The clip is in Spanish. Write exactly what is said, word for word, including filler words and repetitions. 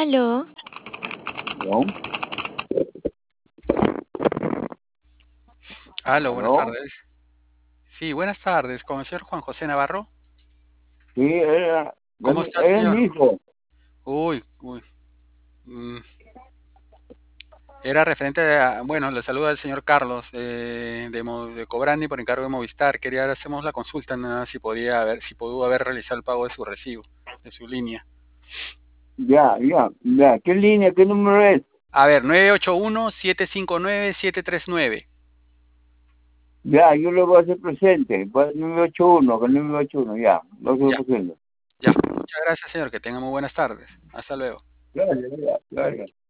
Aló, ¿No? Aló, buenas ¿Aló? tardes. Sí, buenas tardes, con el señor Juan José Navarro. Sí, era, ¿Cómo está, era señor? mi hijo. Uy, uy. mm, Era referente a, bueno, le saluda el señor Carlos eh, de, Mo- de Cobrani por encargo de Movistar. Quería hacemos la consulta, nada, si podía haber, si pudo haber realizado el pago de su recibo, de su línea. Ya, ya, ya. ¿Qué línea, qué número es? A ver, nueve ocho uno, siete cinco nueve, siete tres nueve. Ya, yo le voy a hacer presente. Pues, nueve ocho uno, con nueve ocho uno, ya. Lo Ya, estoy presente. ya. Muchas gracias, señor. Que tenga muy buenas tardes. Hasta luego. Claro, ya, claro.